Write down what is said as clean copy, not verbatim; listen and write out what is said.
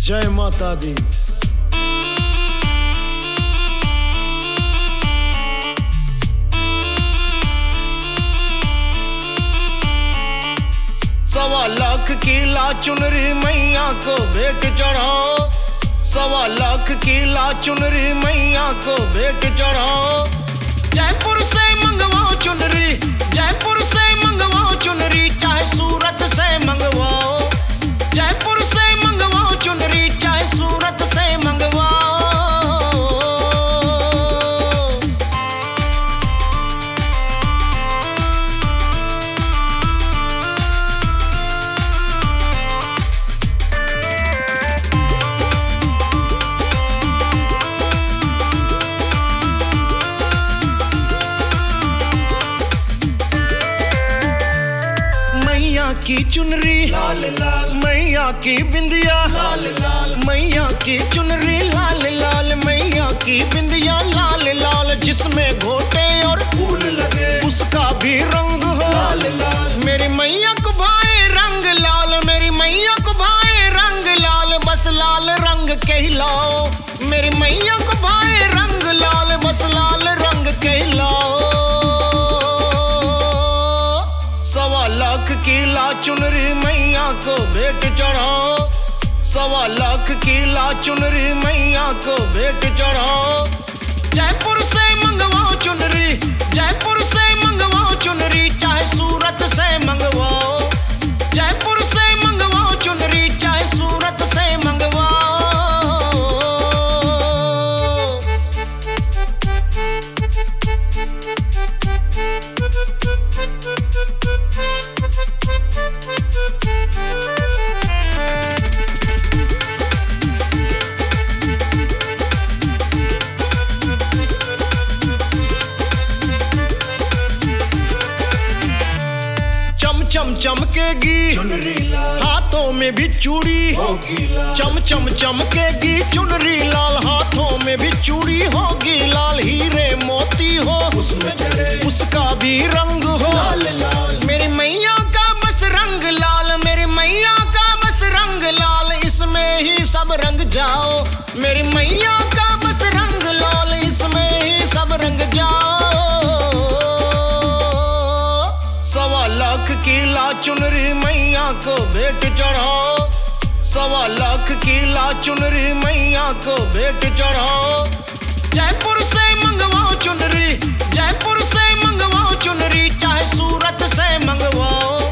जय माता दी। सवा लाख की ला चुनरी मैया को भेंट चढ़ाओ, सवा लाख की ला चुनरी मैया को भेंट चढ़ाओ। जयपुर से मंगवाओ चुनरी, जयपुर से मंगवाओ चुनरी, चाहे सूरत से मंगवाओ। जयपुर से मंगवाओ चुनरी, चाहे सूरत से मंगवाओ। मैया की चुनरी लाल लाल, मैया की बिंदिया लाल लाल, मैया की चुनरी लाल लाल, मैया की बिंदिया लाल लाल। जिसमें घोटे और फूल लगे उसका भी रंग हो लाल लाल। मेरी मैया को भाए रंग लाल, मेरी मैया को भाए रंग लाल, बस लाल रंग कहलाओ। मेरी मैया को भाए रंग लाल, बस लाल रंग कहलाओ। सवा लाख की ला चुनरी मैया को भेंट चढ़ाओ, सवा लाख की ला चुनरी मैया को भेंट चढ़ाओ। जयपुर से मंगवाओ चुनरी, जयपुर से मंगवाओ चुनरी, चाहे सूरत से मंगवाओ। जयपुर से मंगवाओ चुनरी, चाहे सूरत से मंगवाओ। चम चमकेगी चुनरी लाल, हाथों में भी चूड़ी होगी लाल। चम चम चमकेगी चुनरी लाल, हाथों में भी चूड़ी होगी लाल। हीरे मोती हो उसमें जड़े, उसका भी रंग हो लाल लाल। मेरी मैया का बस रंग लाल, मेरी मैया का बस रंग लाल, इसमें ही सब रंग जाओ। मेरी मैया का बस रंग लाल, इसमें ही सब रंग जाओ। सवा लाख की ला चुनरी मैया को भेंट चढ़ाओ, सवा लाख की ला चुनरी मैया को भेंट चढ़ाओ। जयपुर से मंगवाओ चुनरी, जयपुर से मंगवाओ चुनरी, चाहे सूरत से मंगवाओ।